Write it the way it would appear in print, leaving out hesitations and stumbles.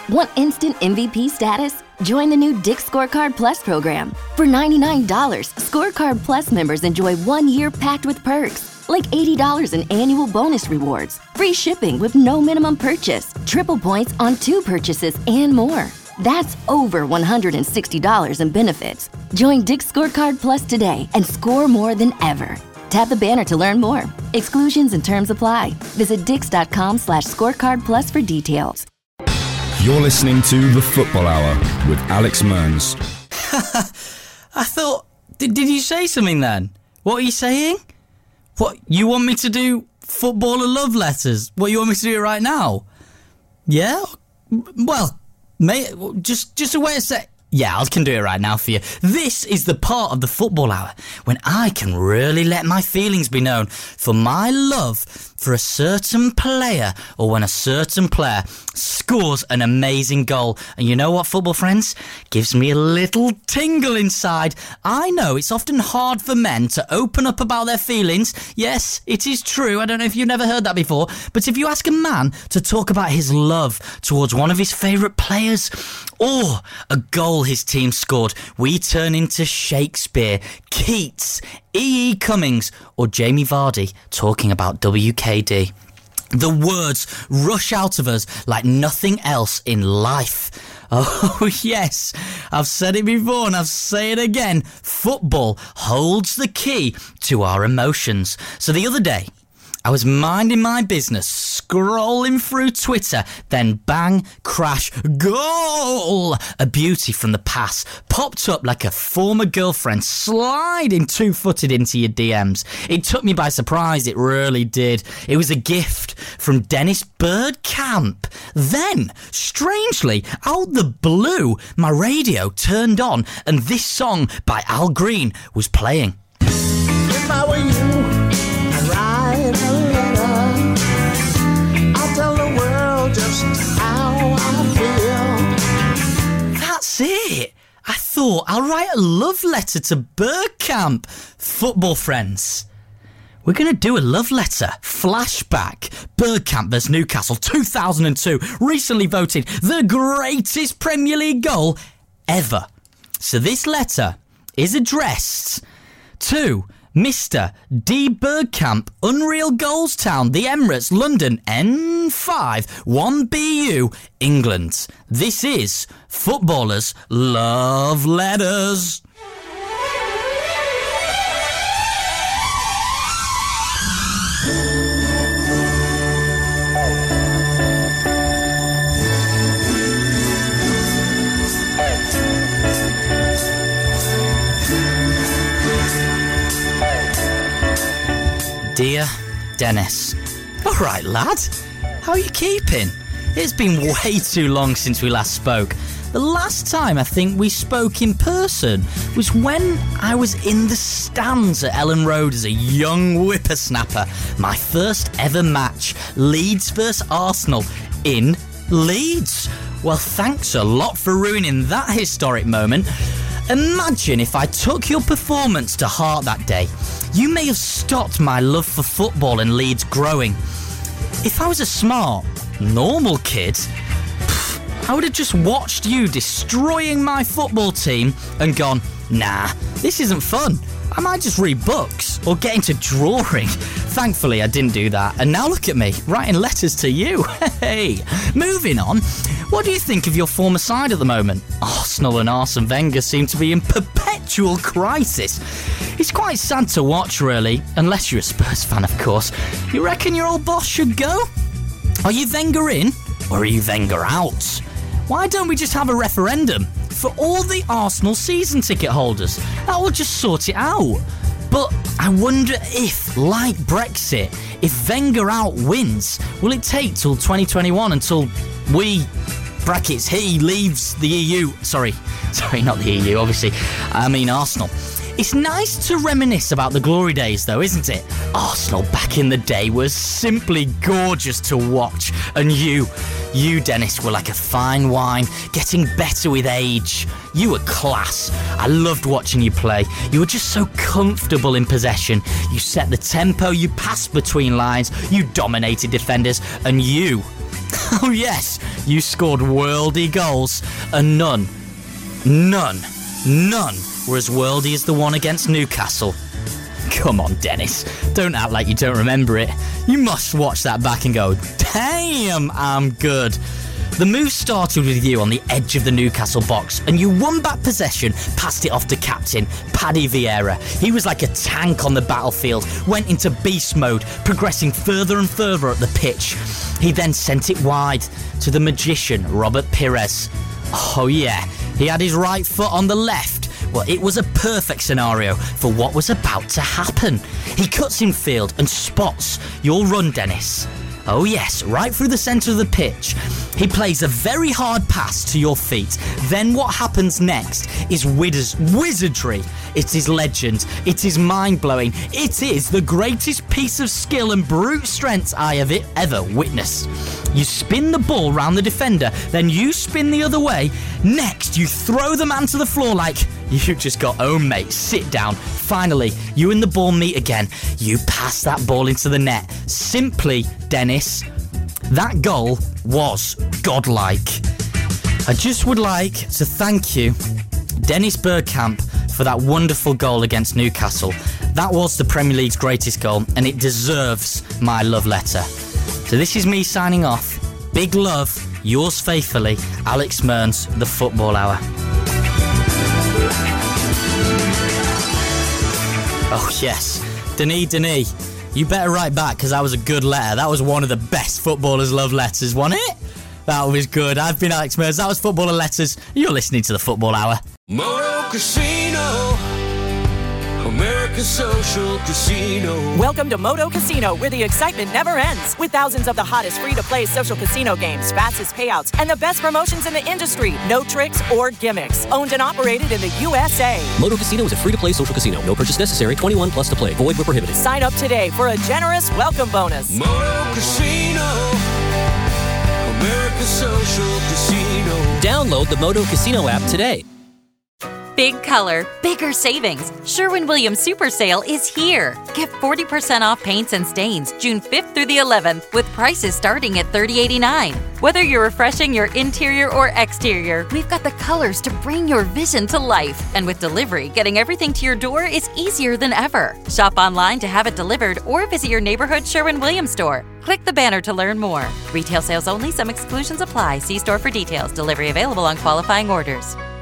Want instant MVP status? Join the new Dick's Scorecard Plus program. For $99, Scorecard Plus members enjoy 1 year packed with perks, like $80 in annual bonus rewards, free shipping with no minimum purchase, triple points on 2 purchases, and more. That's over $160 in benefits. Join Dick's Scorecard Plus today and score more than ever. Tap the banner to learn more. Exclusions and terms apply. Visit dix.com/scorecardplus for details. You're listening to The Football Hour with Alex Mearns. I thought, did you say something then? What are you saying? What, you want me to do footballer love letters? What, you want me to do it right now? Yeah? Well, just a way to say... Yeah, I can do it right now for you. This is the part of the Football Hour when I can really let my feelings be known for my love for a certain player, or when a certain player scores an amazing goal. And you know what, football friends? Gives me a little tingle inside. I know it's often hard for men to open up about their feelings. Yes, it is true. I don't know if you've never heard that before, but if you ask a man to talk about his love towards one of his favourite players, or a goal his team scored, we turn into Shakespeare, Keats, E.E. Cummings, or Jamie Vardy talking about WKD. The words rush out of us like nothing else in life. Oh yes, I've said it before and I'll say it again. Football holds the key to our emotions. So the other day, I was minding my business, scrolling through Twitter, then bang, crash, goal! A beauty from the past popped up like a former girlfriend sliding two-footed into your DMs. It took me by surprise, it really did. It was a gift from Dennis Bergkamp. Then, strangely, out the blue, my radio turned on and this song by Al Green was playing. If I were you, I'd write a letter. I'll tell the world just how I feel. That's it. I thought I'll write a love letter to Bergkamp. Football friends, we're going to do a love letter. Flashback. Bergkamp vs Newcastle 2002. Recently voted the greatest Premier League goal ever. So this letter is addressed to Mr. D. Bergkamp, Unreal Goals Town, The Emirates, London, N5, 1BU, England. This is Footballers Love Letters. Dear Dennis. Alright lad, how are you keeping? It's been way too long since we last spoke. The last time I think we spoke in person was when I was in the stands at Ellen Road as a young whippersnapper. My first ever match, Leeds vs Arsenal in Leeds. Well, thanks a lot for ruining that historic moment. Imagine if I took your performance to heart that day. You may have stopped my love for football and Leeds growing. If I was a smart, normal kid, I would have just watched you destroying my football team and gone, nah, this isn't fun. I might just read books or get into drawing. Thankfully, I didn't do that. And now look at me, writing letters to you. Hey, moving on. What do you think of your former side at the moment? Arsenal and Arsene Wenger seem to be in perpetual crisis. It's quite sad to watch, really, unless you're a Spurs fan, of course. You reckon your old boss should go? Are you Wenger in, or are you Wenger out? Why don't we just have a referendum for all the Arsenal season ticket holders? That will just sort it out. But I wonder if, like Brexit, if Wenger out wins, will it take till 2021 until we, brackets, he leaves the EU? Sorry, not the EU, obviously. I mean Arsenal. It's nice to reminisce about the glory days, though, isn't it? Arsenal back in the day was simply gorgeous to watch. And you, Dennis, were like a fine wine, getting better with age. You were class. I loved watching you play. You were just so comfortable in possession. You set the tempo, you passed between lines, you dominated defenders, and you Oh yes, you scored worldy goals, and none were as worldy as the one against Newcastle. Come on, Dennis, don't act like you don't remember it. You must watch that back and go, damn, I'm good. The move started with you on the edge of the Newcastle box, and you won back possession, passed it off to captain Paddy Vieira. He was like a tank on the battlefield, went into beast mode, progressing further and further up the pitch. He then sent it wide to the magician, Robert Pires. Oh yeah, he had his right foot on the left. Well, it was a perfect scenario for what was about to happen. He cuts in field and spots your run, Dennis. Oh yes, right through the centre of the pitch. He plays a very hard pass to your feet. Then what happens next is wizardry. It is legend. It is mind-blowing. It is the greatest piece of skill and brute strength I have ever witnessed. You spin the ball round the defender, then you spin the other way. Next, you throw the man to the floor like you just got home, mate. Sit down. Finally, you and the ball meet again. You pass that ball into the net. Simply, Dennis, that goal was godlike. I just would like to thank you, Dennis Bergkamp, for that wonderful goal against Newcastle. That was the Premier League's greatest goal, and it deserves my love letter. So this is me signing off. Big love, yours faithfully, Alex Mearns, The Football Hour. Oh yes, Denis, you better write back, because that was a good letter. That was one of the best footballers' love letters, wasn't it? That was good. I've been Alex Mearns. That was Footballer Letters. You're listening to The Football Hour. Moto Casino, America's social casino. Welcome to Moto Casino, where the excitement never ends. With thousands of the hottest free-to-play social casino games, fastest payouts, and the best promotions in the industry. No tricks or gimmicks. Owned and operated in the USA. Moto Casino is a free-to-play social casino. No purchase necessary. 21 plus to play. Void where prohibited. Sign up today for a generous welcome bonus. Moto Casino, America's social casino. Download the Moto Casino app today. Big color, bigger savings. Sherwin-Williams Super Sale is here. Get 40% off paints and stains June 5th through the 11th with prices starting at $30.89. Whether you're refreshing your interior or exterior, we've got the colors to bring your vision to life. And with delivery, getting everything to your door is easier than ever. Shop online to have it delivered or visit your neighborhood Sherwin-Williams store. Click the banner to learn more. Retail sales only. Some exclusions apply. See store for details. Delivery available on qualifying orders.